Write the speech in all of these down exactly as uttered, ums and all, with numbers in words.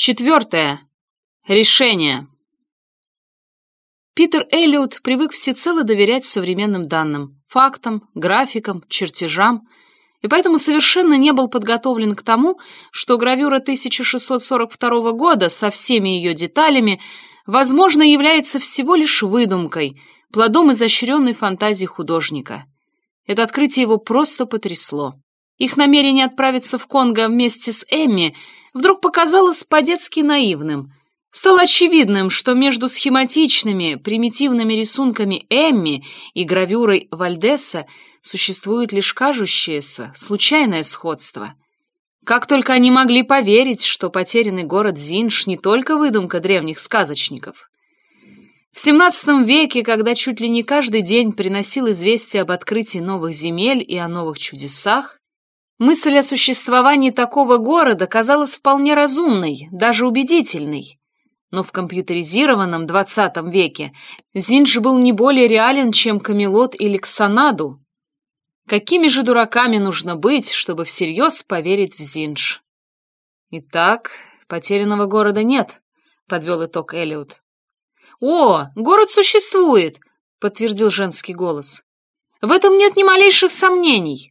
Четвертое. Решение. Питер Эллиот привык всецело доверять современным данным, фактам, графикам, чертежам, и поэтому совершенно не был подготовлен к тому, что гравюра тысяча шестьсот сорок второго года со всеми ее деталями, возможно, является всего лишь выдумкой, плодом изощренной фантазии художника. Это открытие его просто потрясло. Их намерение отправиться в Конго вместе с Эмми вдруг показалось по-детски наивным. Стало очевидным, что между схематичными, примитивными рисунками Эмми и гравюрой Вальдеса существует лишь кажущееся, случайное сходство. Как только они могли поверить, что потерянный город Зинж не только выдумка древних сказочников. В семнадцатом веке, когда чуть ли не каждый день приносил известие об открытии новых земель и о новых чудесах, мысль о существовании такого города казалась вполне разумной, даже убедительной. Но в компьютеризированном двадцатом веке Зиндж был не более реален, чем Камелот или Ксанаду. Какими же дураками нужно быть, чтобы всерьез поверить в Зиндж? «Итак, потерянного города нет», — подвел итог Эллиот. «О, город существует», — подтвердил женский голос. «В этом нет ни малейших сомнений».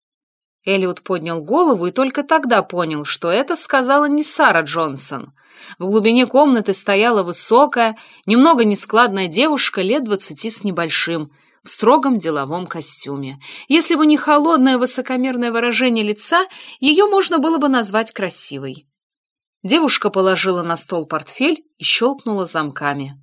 Эллиот поднял голову и только тогда понял, что это сказала не Сара Джонсон. В глубине комнаты стояла высокая, немного нескладная девушка лет двадцати с небольшим, в строгом деловом костюме. Если бы не холодное высокомерное выражение лица, ее можно было бы назвать красивой. Девушка положила на стол портфель и щелкнула замками.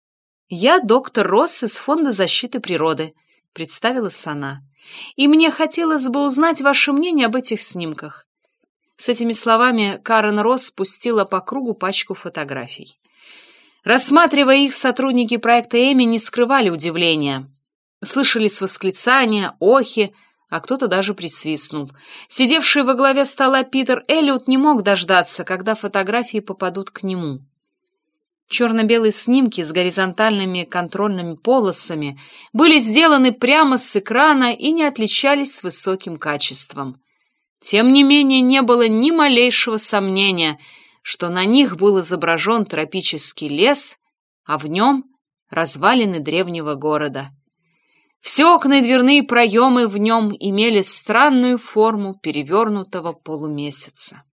«Я доктор Росс из Фонда защиты природы», — представилась она. «И мне хотелось бы узнать ваше мнение об этих снимках». С этими словами Карен Росс спустила по кругу пачку фотографий. Рассматривая их, сотрудники проекта Эми не скрывали удивления. Слышались восклицания, охи, а кто-то даже присвистнул. Сидевший во главе стола Питер Эллиот не мог дождаться, когда фотографии попадут к нему. Черно-белые снимки с горизонтальными контрольными полосами были сделаны прямо с экрана и не отличались высоким качеством. Тем не менее, не было ни малейшего сомнения, что на них был изображен тропический лес, а в нем развалины древнего города. Все окна и дверные проемы в нем имели странную форму перевернутого полумесяца.